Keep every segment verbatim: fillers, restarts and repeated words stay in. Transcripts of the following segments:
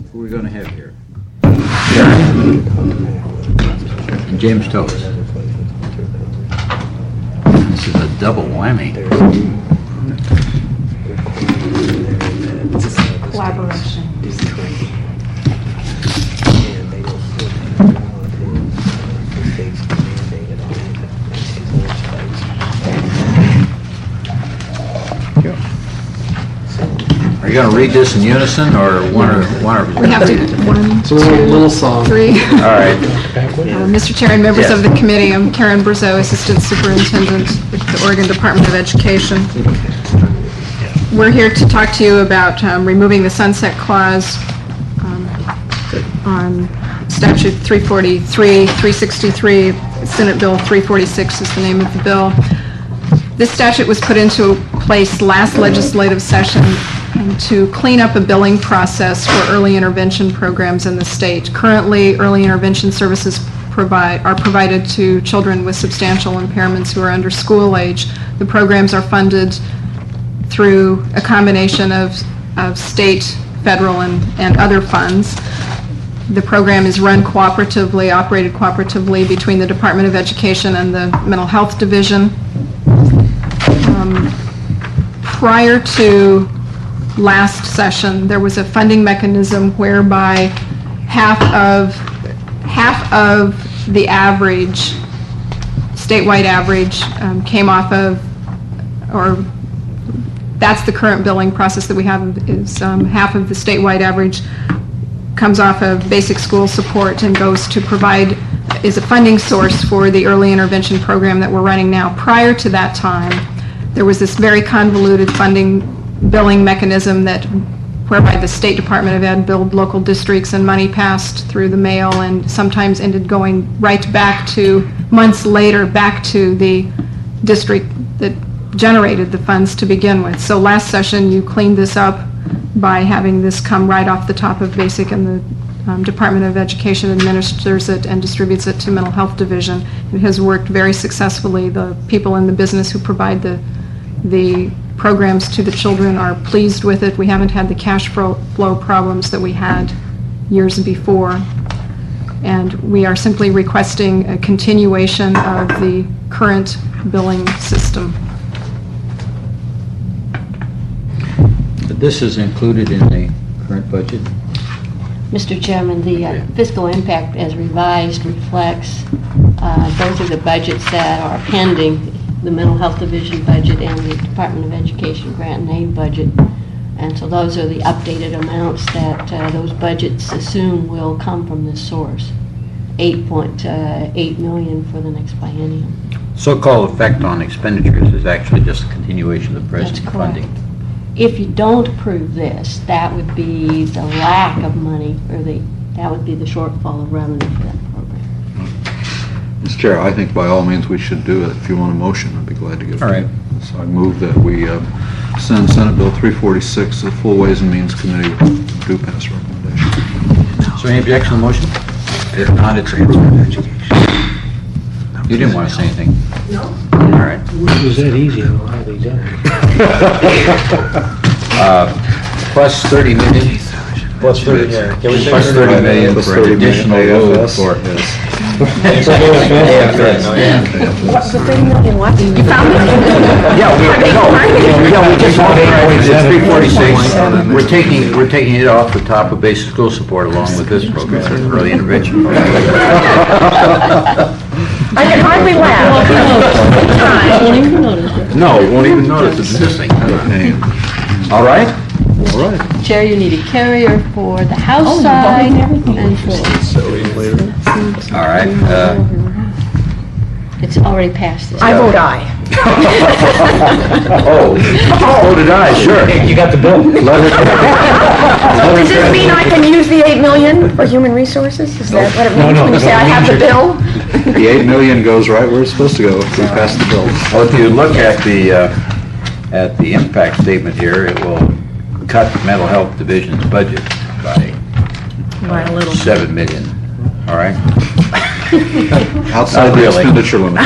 Who are we going to have here? Sharon and James Toast. This is a double whammy. Collaboration. Are you going to read this in unison, or one or one or? We have to, one, It's a little, little song. three. All right. Uh, Mister Chair and members Yes. of the committee, I'm Karen Brazeau, Assistant Superintendent with the Oregon Department of Education. We're here to talk to you about um, removing the sunset clause um, on statute three forty-three, three sixty-three, Senate Bill three forty-six is the name of the bill. This statute was put into place last legislative session um, to clean up a billing process for early intervention programs in the state. Currently, early intervention services provide are provided to children with substantial impairments who are under school age. The programs are funded through a combination of, of state, federal, and, and other funds. The program is run cooperatively, operated cooperatively between the Department of Education and the Mental Health Division. Um, prior to last session, there was a funding mechanism whereby half of half of the average, statewide average, um, came off of, or that's the current billing process that we have, is um, half of the statewide average comes off of basic school support and goes to provide, is a funding source for the early intervention program that we're running now. Prior to that time, there was this very convoluted funding billing mechanism that whereby the State Department of Ed billed local districts, and money passed through the mail and sometimes ended going right back to, months later, back to the district that generated the funds to begin with. So last session, you cleaned this up by having this come right off the top of basic, and the um, Department of Education administers it and distributes it to Mental Health Division. It has worked very successfully. The people in the business who provide the the programs to the children are pleased with it. We haven't had the cash flow flow problems that we had years before. And we are simply requesting a continuation of the current billing system. This is included in the current budget? Mister Chairman, the uh, fiscal impact as revised reflects uh, both of the budgets that are pending, the Mental Health Division budget and the Department of Education grant and aid budget. And so those are the updated amounts that uh, those budgets assume will come from this source. eight point eight million dollars for the next biennium. So-called effect on expenditures is actually just a continuation of the present That's correct. funding. If you don't approve this, that would be the lack of money, or the, that would be the shortfall of revenue for that program. Mister Chair, I think by all means we should do it. If you want a motion, I'd be glad to give it. All right. So I move that we uh, send Senate Bill three forty-six to the Full Ways and Means Committee with due pass recommendation. Is there any objection to the motion? If not, it's approved. You didn't want to say anything? No. All right. It was that easy, I don't know how they done it. Uh, Plus thirty million. Plus thirty, yeah. Can we say Plus thirty million Plus for thirty an million additional load A F S. for. What, the thirty million what? You found it? Yeah, we, no, yeah, we just want to, it's three forty-six. We're taking, we're taking it off the top of basic school support along with this program, early intervention. I can hardly laugh. No, you won't even notice it's missing. All right? All right. Chair, you need a carrier for the House side and for, All right. uh, it's already passed this. I vote aye. Oh, oh, did I? Sure. You got the bill. Does this mean I can use the eight million for human resources? Is that what it No, means no, when you no, say I it have the means bill? The eight million goes right where it's supposed to go if we pass the bill. Well, if you look at the, uh, at the impact statement here, it will cut the mental health division's budget by By a little. seven million, all right? Outside Not the really. expenditure limit.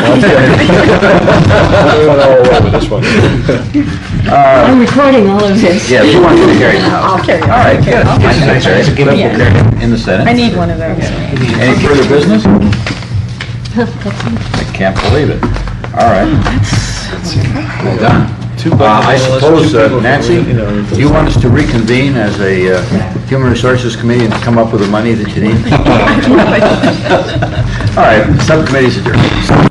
I'm recording all of this. Yeah, who wants to carry the house? I'll carry it. All right, good. Nice and nice. Cliff will Yeah. carry it in the Senate. I need one of those. Any further business? I can't believe it. All right. Well done. Uh, I suppose, uh, Nancy, do you want us to reconvene as a uh, Human Resources Committee and come up with the money that you need? All right, subcommittee's adjourned.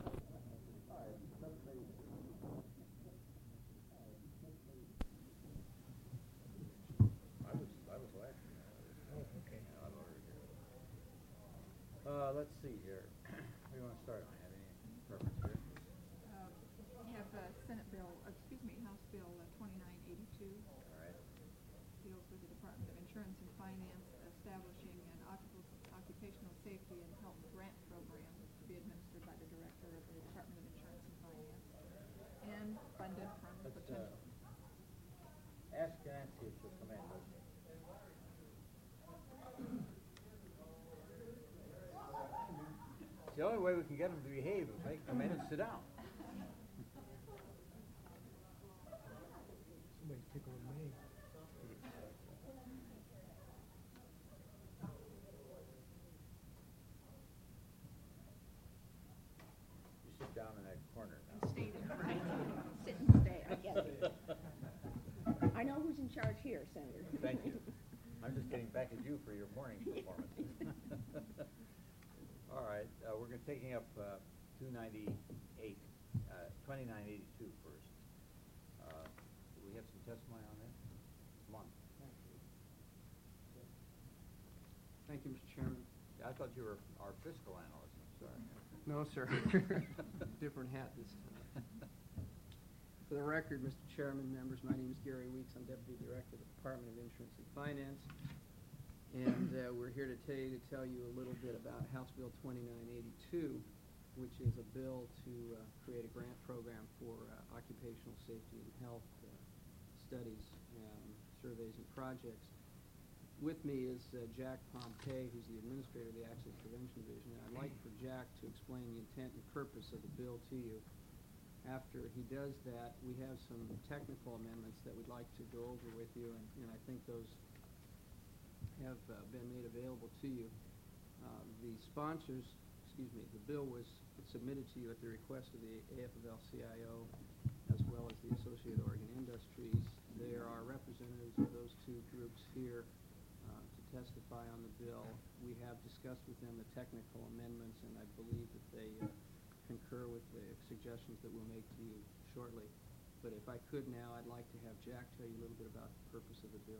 Uh, let's see here. Where do you want to start? I have any preference here? We have uh, Senate Bill, excuse me, House Bill uh, twenty-nine eighty-two. All right. Deals with the Department of Insurance and Finance establishing an occup- occupational safety and health grant program to be administered by the Director of the Department of Insurance and Finance and funded from Let's, potential. uh, ask Nancy if she'll come in. It's the only way we can get them to behave is make them come in and sit down. You sit down in that corner now. Stay there, right? Sit and stay, I get it. I know who's in charge here, Senator. Thank you. I'm just getting back at you for your morning performance. All right, uh, we're gonna- taking up uh, two ninety-eight, uh, twenty-nine eighty-two first. Uh, Do we have some testimony on that? Come on. Thank you, Mister Chairman. I thought you were our fiscal analyst, I'm sorry. No, sir. Different hat this time. For the record, Mister Chairman, members, my name is Gary Weeks. I'm Deputy Director of the Department of Insurance and Finance. And uh, we're here today to tell you a little bit about House Bill twenty-nine eighty-two, which is a bill to uh, create a grant program for uh, occupational safety and health uh, studies, um, surveys, and projects. With me is uh, Jack Pompey, who's the administrator of the Accident Prevention Division, and I'd like for Jack to explain the intent and purpose of the bill to you. After he does that, we have some technical amendments that we'd like to go over with you, and, and I think those have uh, been made available to you. Uh, the sponsors, excuse me, the bill was submitted to you at the request of the A F L C I O as well as the Associated Oregon Industries. There are representatives of those two groups here uh, to testify on the bill. We have discussed with them the technical amendments, and I believe that they uh, concur with the suggestions that we'll make to you shortly. But if I could now, I'd like to have Jack tell you a little bit about the purpose of the bill.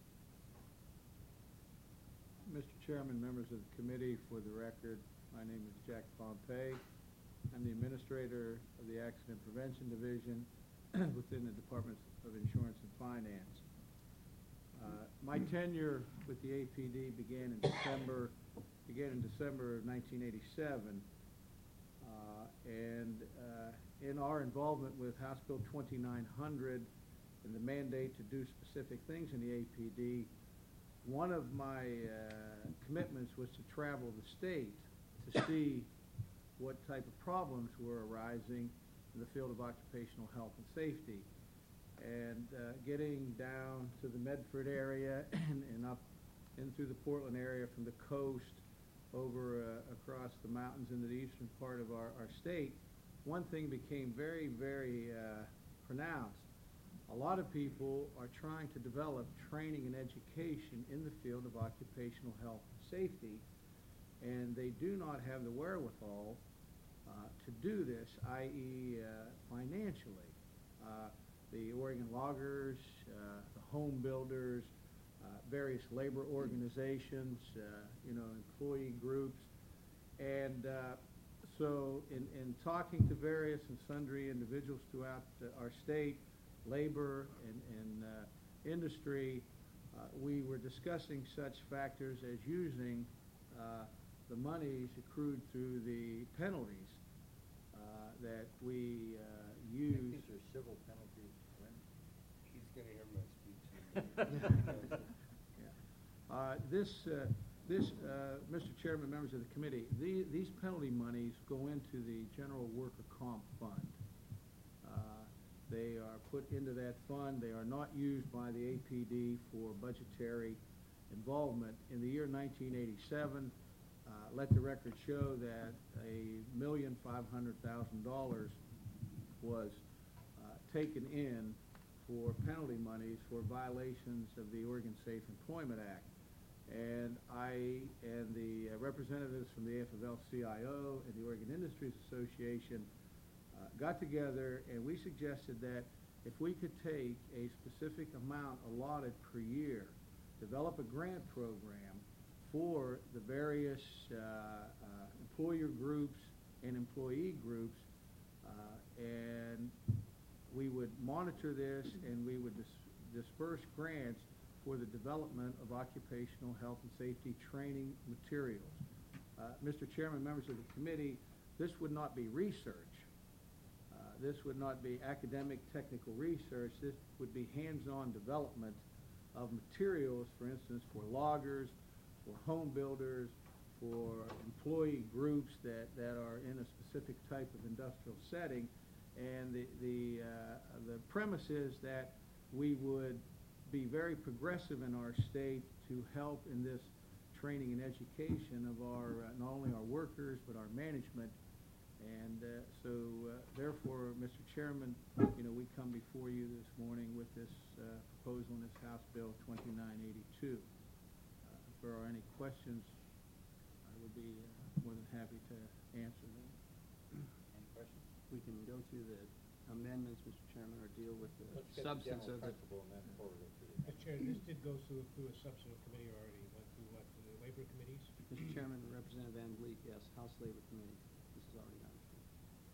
Mister Chairman, members of the committee, for the record, my name is Jack Pompey. I'm the administrator of the Accident Prevention Division within the Department of Insurance and Finance. Uh, my tenure with the A P D began in December, began in December of nineteen eighty-seven, uh, and uh, in our involvement with House Bill twenty-nine hundred and the mandate to do specific things in the A P D, one of my uh, commitments was to travel the state to see what type of problems were arising in the field of occupational health and safety. And uh, getting down to the Medford area and, and up in through the Portland area from the coast over uh, across the mountains into the eastern part of our, our state, one thing became very, very uh, pronounced. A lot of people are trying to develop training and education in the field of occupational health and safety, and they do not have the wherewithal uh, to do this, that is uh, financially. Uh, the Oregon loggers, uh, the home builders, uh, various labor organizations, uh, you know, employee groups, and uh, so in, in talking to various and sundry individuals throughout uh, our state, labor and, and uh, industry, uh, we were discussing such factors as using uh, the monies accrued through the penalties uh, that we uh, use. These are civil penalties. He's going to hear my speech. Yeah. Uh, this, uh, This, uh, Mister Chairman, members of the committee, the- these penalty monies go into the general worker comp fund. Uh, They are put into that fund. They are not used by the A P D for budgetary involvement. In the year nineteen eighty-seven, uh, let the record show that a million five hundred thousand dollars was uh, taken in for penalty monies for violations of the Oregon Safe Employment Act. And I and the uh, representatives from the A F L L C I O and the Oregon Industries Association uh, got together, and we suggested that if we could take a specific amount allotted per year, develop a grant program for the various uh, uh, employer groups and employee groups, uh, and we would monitor this, and we would dis- disperse grants for the development of occupational health and safety training materials. Uh, Mister Chairman, members of the committee, this would not be research. Uh, this would not be academic technical research. This would be hands-on development of materials, for instance, for loggers, for home builders, for employee groups that, that are in a specific type of industrial setting. And the, the, uh, the premise is that we would be very progressive in our state to help in this training and education of our, uh, not only our workers, but our management. And uh, so, uh, therefore, Mister Chairman, you know, we come before you this morning with this uh, proposal in this House Bill twenty-nine eighty-two. Uh, if there are any questions, I would be uh, more than happy to answer them. Any questions? We can go through the amendments, Mister Chairman, or deal with the Let's get the substance general of it. principle and then forward it to the Mister Chair, this did go through, through a substantive committee already, went through what, the labor committees? Mister Chairman, Representative Van Vliet, yes, House Labor Committee. This is already gone through.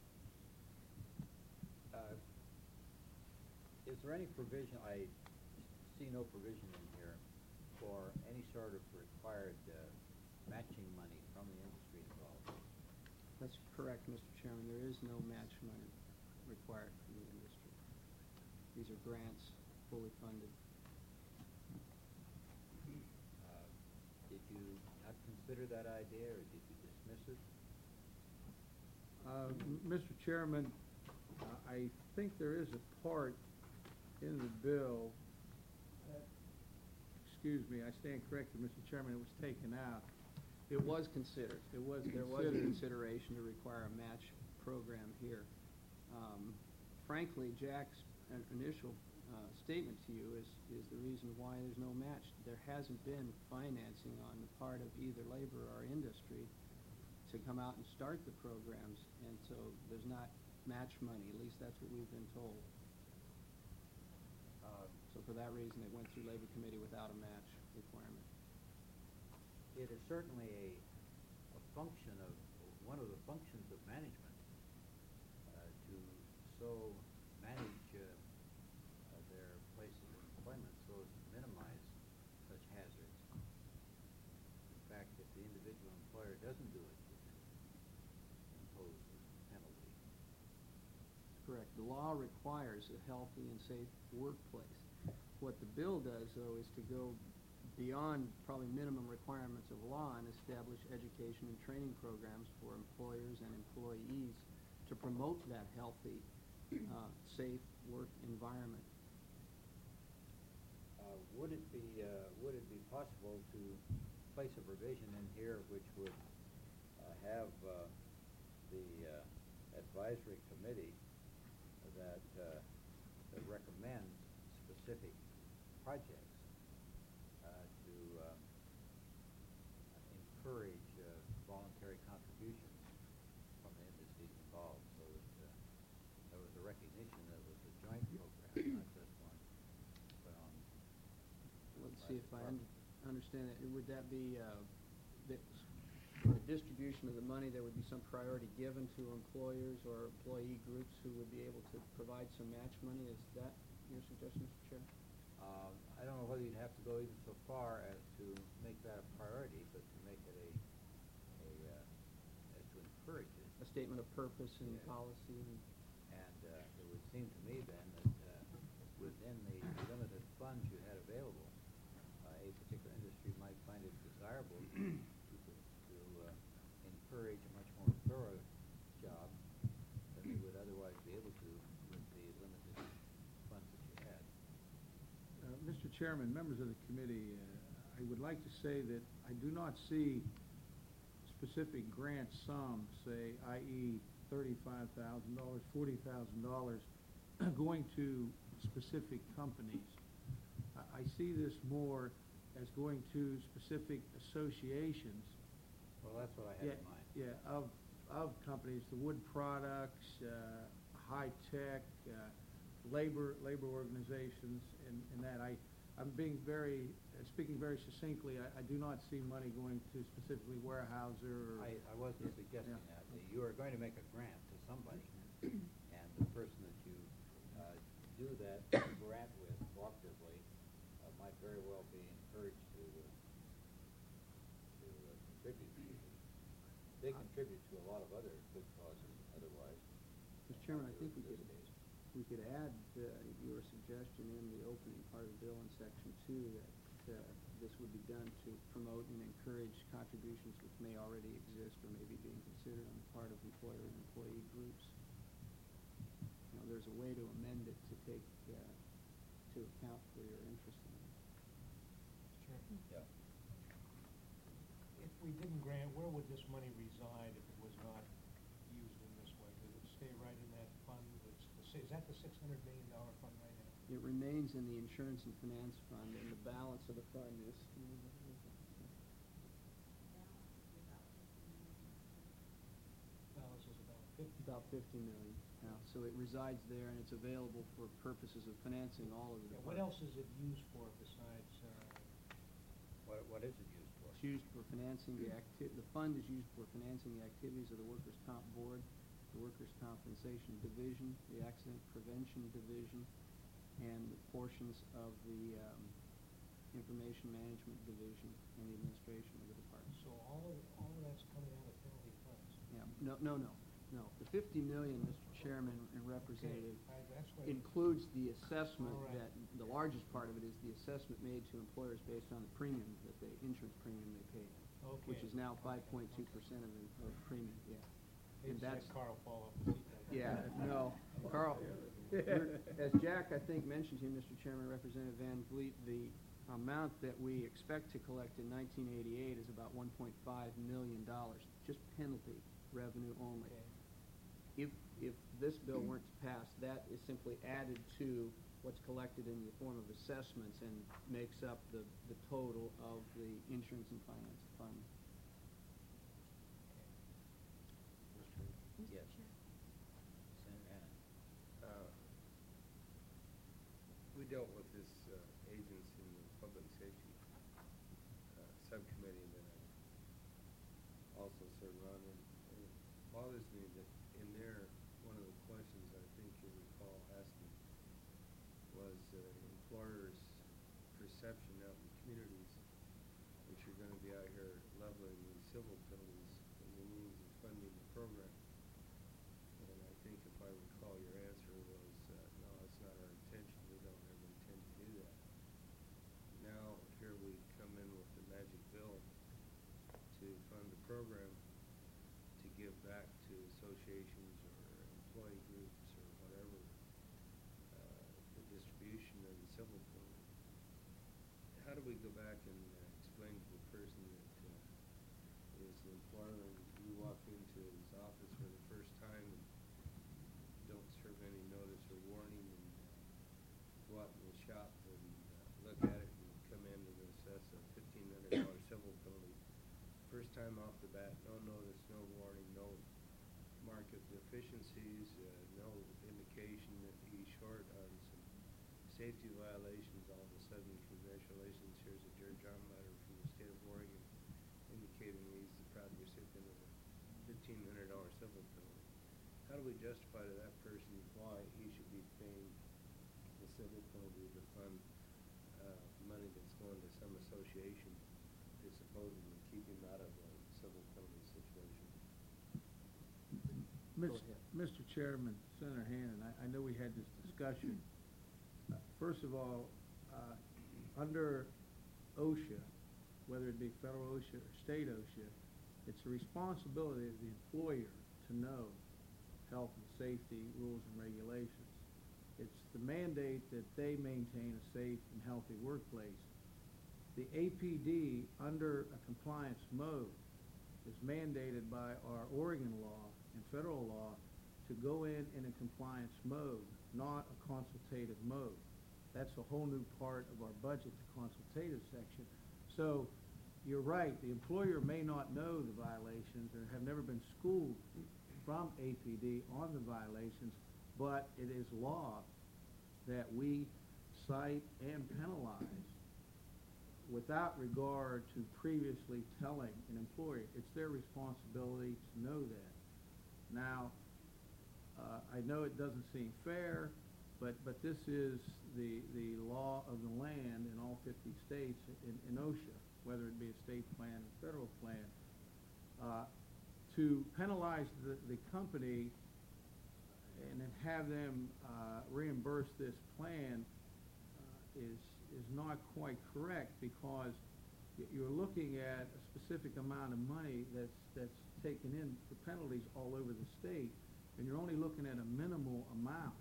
Uh, Is there any provision, I see no provision in here for any sort of required uh, matching money from the industry involved? That's correct, Mister Chairman. There is no match money required from the industry. These are grants, fully funded. Uh, Did you not consider that idea, or did you dismiss it? Uh, M- Mister Chairman, uh, I think there is a part in the bill, that- excuse me, I stand corrected, Mister Chairman, it was taken out. It was considered. It was There was a considered. consideration to require a match program here. Um, Frankly, Jack's uh, initial uh, statement to you is, is the reason why there's no match. There hasn't been financing on the part of either labor or industry to come out and start the programs, and so there's not match money. At least that's what we've been told. Uh, So for that reason, it went through Labor Committee without a match requirement. It is certainly a, a function of, one of the functions of management, uh, to so manage uh, uh, their places of employment so as to minimize such hazards. In fact, if the individual employer doesn't do it, you can impose a penalty. Correct. The law requires a healthy and safe workplace. What the bill does, though, is to go beyond probably minimum requirements of law and establish education and training programs for employers and employees to promote that healthy, uh, safe work environment. Uh, Would it be, uh, would it be possible to place a provision in here which would uh, have uh, the uh, advisory committee that, uh, that recommends specific projects uh, to uh, encourage uh, voluntary contributions from the industries involved, so that uh, there was a recognition that it was a joint program, not just one put on. Let's see if I un- understand that. Would that be, uh, that for the distribution of the money, there would be some priority given to employers or employee groups who would be able to provide some match money? Is that your suggestion, Mister Chair? Um, I don't know whether you'd have to go even so far as to make that a priority, but to make it a, a, uh, as to encourage it. A statement of purpose and Yeah. policy and... And uh, it would seem to me then that uh, within the limited funds you had available, uh, a particular industry might find it desirable to Chairman, members of the committee, uh, I would like to say that I do not see specific grant sums, say, that is thirty-five thousand dollars, forty thousand dollars, going to specific companies. I, I see this more as going to specific associations. Well, that's what I had Yeah, in mind. yeah, of, of companies, the wood products, uh, high tech, uh, labor, labor organizations, and, and that. I, I'm being very, uh, speaking very succinctly, I, I do not see money going to specifically Weyerhaeuser or. I, I wasn't suggesting Yeah. that. You are going to make a grant to somebody, and the person that you uh, do that grant with cooperatively uh, might very well be encouraged to, uh, to uh, contribute to it. They contribute to a lot of other good causes otherwise. Mister Chairman, I think we In could, this case. we could add uh, your suggestion in the opening part of the bill in section two that uh, this would be done to promote and encourage contributions which may already exist or may be being considered on the part of employer and employee groups. You know, there's a way to amend it to take, uh, to account for your interest in it. Sure. Yeah. If we didn't grant, where would this money reside if it was not used in this way? Does it stay right in that fund? That's the si- Is that the six hundred million dollar fund right now? It remains in the insurance and finance fund, and the balance of the fund is. Balance is about fifty. About fifty million now, so it resides there and it's available for purposes of financing all of the Yeah, what departments. else is it used for besides, uh, What, what is it used for? It's used for financing the acti, the fund is used for financing the activities of the Workers' Comp Board, the Workers' Compensation Division, the Accident Prevention Division, and the portions of the, um, Information Management Division and the administration of the department. so all of, all of that's coming out of penalty funds? Yeah, no, no, no, no. The fifty million, Mister Chairman and Representative, Okay, I- that's what- includes the assessment All right. that, the largest part of it is the assessment made to employers based on the premium that they, insurance premium they paid, which Okay. is now five point two percent of the, of premium, yeah. Hate And to see that's, Carl fall off his seat. yeah, no, Carl, we're- as Jack, I think, mentioned here, Mister Chairman, Representative Van Vliet, the amount that we expect to collect in nineteen eighty-eight is about one point five million dollars, just penalty revenue only. Okay. If, if this bill weren't to pass, that is simply added to what's collected in the form of assessments and makes up the, the total of the insurance and finance fund. Yes. Senator Hannan. Uh, We dealt with this uh, agency in the public safety uh, subcommittee that I also served on, and and it bothers me that in there, one of the questions I think you recall asking was uh, employers' perception out in communities, which are gonna be out here leveling these civil penalties as a means of funding the program. And I think if I recall, your answer was, uh, no, it's not our intention, we don't ever intend to do that. Now, here we come in with the magic bill to fund the program, to give back to associations or employee groups or whatever, uh, the distribution of the civil penalty. How do we go back and uh, explain to the person that uh, is the employer and you walk into his office for the first time and don't serve any notice or warning and uh, go out in the shop and uh, look at it and come in and assess a fifteen hundred dollar civil penalty. First time off the bat, no notice, no warning, no mark of deficiencies, uh, no indication that he's short on some safety violations. All of a sudden, congratulations, here's a Dear John letter from the state of Oregon indicating he's the proud recipient of a fifteen hundred dollar civil penalty. How do we justify to that person why he should be paying the civil penalty to fund uh, money that's going to some association to supposedly keep him out of a civil penalty situation? Mis- Go ahead. Mister Chairman, Senator Hannan, I, I know we had this discussion. Uh, First of all, uh, under OSHA, whether it be federal OSHA or state OSHA, it's the responsibility of the employer to know health and safety rules and regulations. It's the mandate that they maintain a safe and healthy workplace. The A P D, under a compliance mode, is mandated by our Oregon law and federal law to go in in a compliance mode, not a consultative mode. That's a whole new part of our budget, the consultative section. So you're right, the employer may not know the violations or have never been schooled from A P D on the violations, but it is law that we cite and penalize without regard to previously telling an employer. It's their responsibility to know that. Now, uh, I know it doesn't seem fair, but, but this is the, the law of the land in all fifty states in, in OSHA, whether it be a state plan or federal plan. Uh, to penalize the, the company and then have them uh, reimburse this plan uh, is is not quite correct, because you're looking at a specific amount of money that's that's taken in for penalties all over the state, and you're only looking at a minimal amount.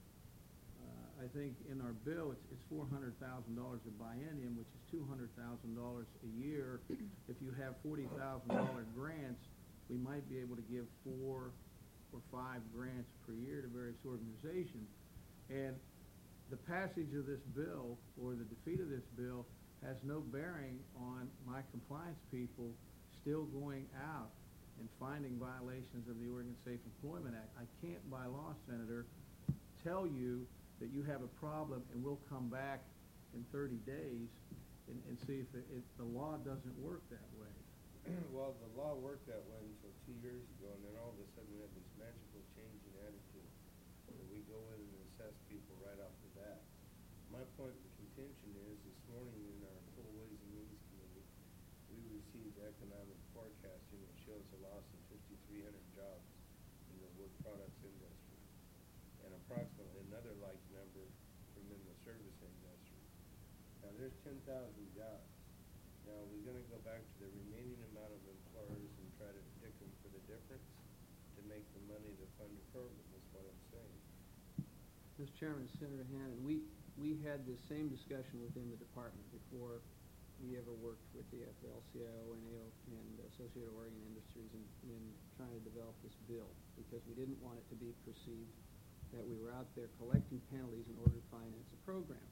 Uh, I think in our bill it's, it's four hundred thousand dollars a biennium, which is two hundred thousand dollars a year. If you have forty thousand dollar grants, we might be able to give four or five grants per year to various organizations. And the passage of this bill or the defeat of this bill has no bearing on my compliance people still going out and finding violations of the Oregon Safe Employment Act. I can't, by law, Senator, tell you that you have a problem and we'll come back in thirty days and, and see if, it, if the law doesn't work that way. Well, the law worked that way until two years ago, and then all of a sudden we have this magical change in attitude where we go in and assess people right off the bat. My point of contention is, this morning in our full Ways and Means Committee, we received economic forecasting that shows a loss of fifty-three hundred jobs in the wood products industry, and approximately another like number from in the service industry. Now, there's ten thousand jobs. Now, are we going to go back to the remaining amount of employers and try to pick them for the difference to make the money to fund the program, is what I'm saying. Mister Chairman, Senator Hannan, we, we had this same discussion within the department before we ever worked with the F L C I O and A O and Associated Oregon Industries in, in trying to develop this bill, because we didn't want it to be perceived that we were out there collecting penalties in order to finance a program.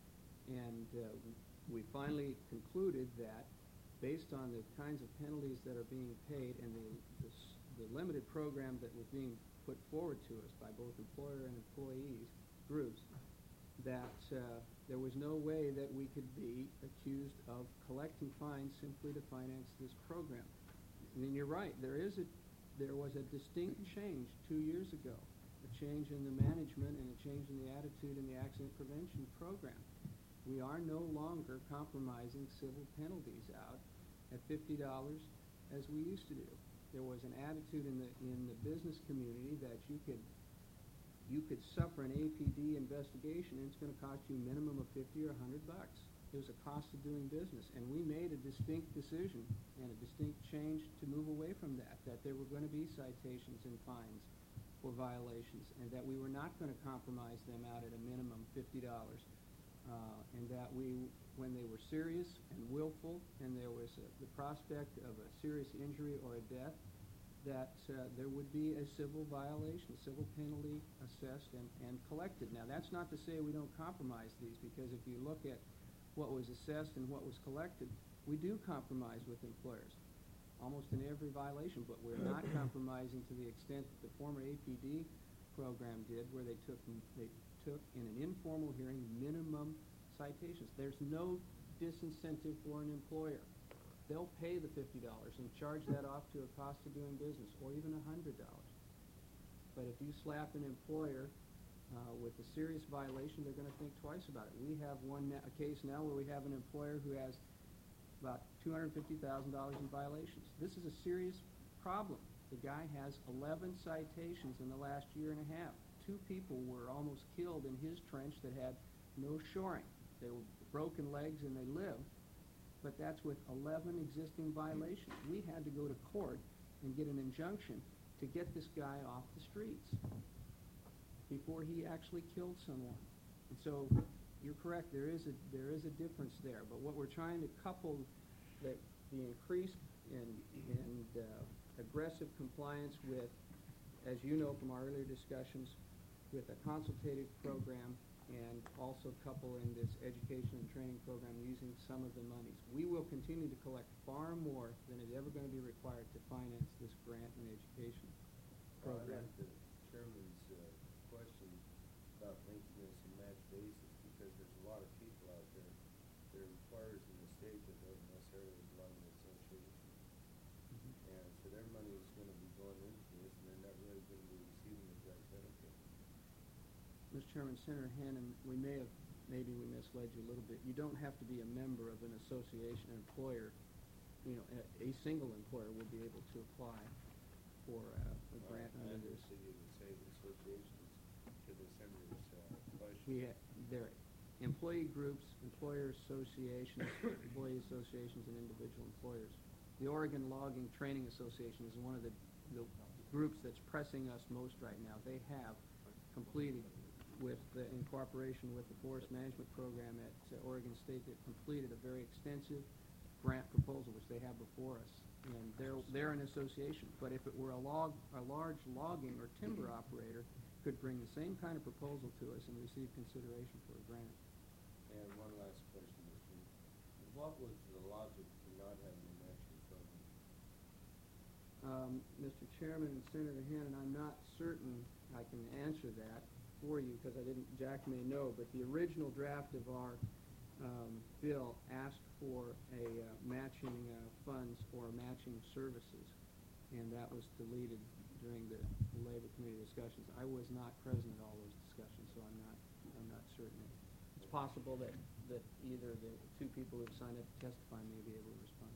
And uh, we finally concluded that, based on the kinds of penalties that are being paid and the, the, the limited program that was being put forward to us by both employer and employees groups, that uh, there was no way that we could be accused of collecting fines simply to finance this program. I mean, you're right, there is a, there was a distinct change two years ago, a change in the management and a change in the attitude in the accident prevention program. We are no longer compromising civil penalties out at fifty dollars as we used to do. There was an attitude in the in the business community that you could you could suffer an A P D investigation and it's going to cost you a minimum of fifty or a hundred bucks. It was a cost of doing business, and we made a distinct decision and a distinct change to move away from that. That there were going to be citations and fines for violations, and that we were not going to compromise them out at a minimum fifty dollars. Uh, and that we, when they were serious and willful, and there was a, the prospect of a serious injury or a death, that uh, there would be a civil violation, a civil penalty assessed and, and collected. Now, that's not to say we don't compromise these, because if you look at what was assessed and what was collected, we do compromise with employers, almost in every violation, but we're not compromising to the extent that the former A P D program did, where they took they took in an informal hearing minimum citations. There's no disincentive for an employer. They'll pay the fifty dollars and charge that off to a cost of doing business, or even one hundred dollars. But if you slap an employer uh, with a serious violation, they're going to think twice about it. We have one na- a case now where we have an employer who has about two hundred fifty thousand dollars in violations. This is a serious problem. The guy has eleven citations in the last year and a half. Two people were almost killed in his trench that had no shoring. They were broken legs and they lived, but that's with eleven existing violations. We had to go to court and get an injunction to get this guy off the streets before he actually killed someone. And so, you're correct, there is a, there is a difference there, but what we're trying to couple, that the increased and, and uh, aggressive compliance with, as you know from our earlier discussions, with a consultative program, and also coupling this education and training program using some of the monies. We will continue to collect far more than is ever going to be required to finance this grant and education Well, I program. like the chairman's uh, question about making this a match basis, because there's a lot of people out there that are employers in the state that don't necessarily belong to the association. And so their money is going to be going into this, and they're not really going to be receiving the direct benefit. Mister Chairman, Senator Hannan, we may have, maybe we misled you a little bit. You don't have to be a member of an association, an employer. You know, a, a single employer will be able to apply for uh, a grant Uh, under and this. the city would say the associations to the senator's uh, question. We ha there are employee groups, employer associations, employee associations, and individual employers. The Oregon Logging Training Association is one of the, the groups that's pressing us most right now. They have completed, with the, in cooperation with the Forest Management Program at uh, Oregon State, they've completed a very extensive grant proposal, which they have before us. And they're, they're an association. But if it were a log, a large logging or timber operator, could bring the same kind of proposal to us and receive consideration for a grant. And one last question, Mister What was the logic for not having a matching program? Um, Mister Chairman and Senator Hannan, I'm not certain I can answer that for you, because I didn't, Jack may know, but the original draft of our um, bill asked for a uh, matching uh, funds for matching services, and that was deleted during the Labor Committee discussions. I was not present at all those discussions, so I'm not, I'm not certain. It's possible that, that either the two people who have signed up to testify may be able to respond.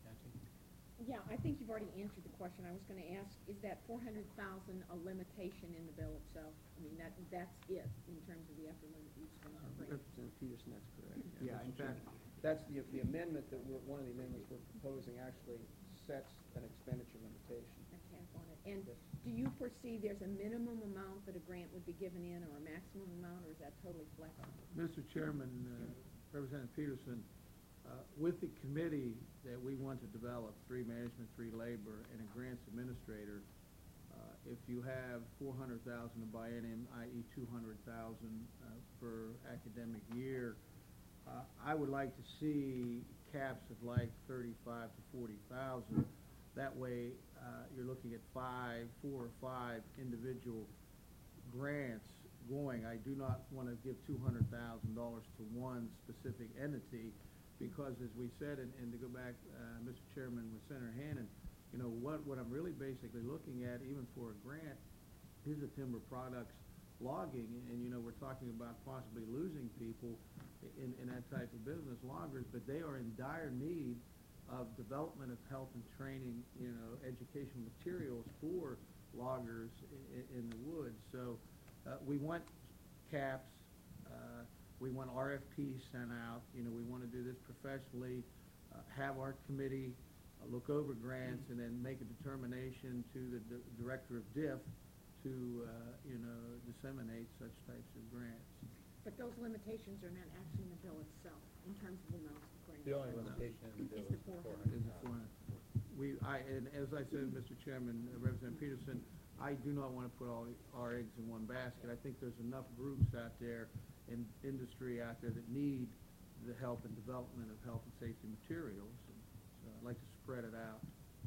Yeah, I think you've already answered the question. I was going to ask, is that four hundred thousand a limitation in the bill itself? I mean, that, that's it in terms of the upper limit you spend on grant. Representative Peterson, that's correct. Yeah, in fact, that's the, the amendment that we're, one of the amendments we're proposing actually sets an expenditure limitation. A cap on it. And Yes. do you foresee there's a minimum amount that a grant would be given in, or a maximum amount, or is that totally flexible? Mister Chairman, uh, Representative Peterson, uh, with the committee that we want to develop, three management, three labor, and a grants administrator, uh, if you have four hundred thousand to buy in, that is two hundred thousand uh, per academic year, uh, I would like to see caps of like thirty-five to forty thousand. That way, uh, you're looking at five, four or five individual grants going. I do not want to give two hundred thousand dollars to one specific entity, because as we said, and, and to go back, uh, Mister Chairman, with Senator Hannan, you know, what, what I'm really basically looking at, even for a grant, is the timber products logging, and, you know, we're talking about possibly losing people in, in that type of business, loggers, but they are in dire need of development of health and training, you know, educational materials for loggers in, in the woods. So uh, we want caps, uh, we want R F Ps sent out, you know, we want to do this professionally, uh, have our committee uh, look over grants, and then make a determination to the d director of D I F to, uh, you know, disseminate such types of grants. But those limitations are not actually in the bill itself, in terms of the amounts of grants. The only limitation in the bill Is is the the four four hundred. hundred Is it four hundred? We, I, and as I said, Mister Chairman, uh, Representative Peterson, I do not want to put all our eggs in one basket. I think there's enough groups out there and industry out there that need the help and development of health and safety materials. So I'd like to spread it out.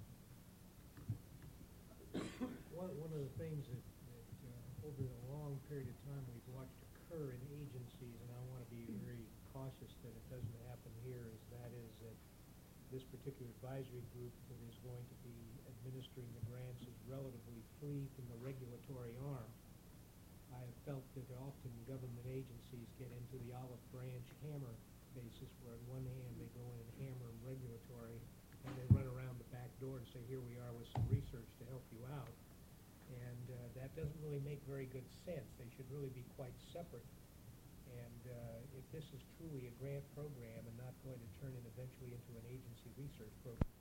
One, one of the things that, that uh, over a long period of time we've watched occur in agencies, and I want to be very cautious that it doesn't happen here, is that is that this particular advisory group that is going to be administering the grants is relatively free from the regulatory arm. I have felt that often government agencies get into the olive branch hammer basis, where on one hand they go in and hammer regulatory, and they run around the back door and say, here we are with some research to help you out. And uh, that doesn't really make very good sense. They should really be quite separate. And uh, if this is truly a grant program and not going to turn it eventually into an agency research program,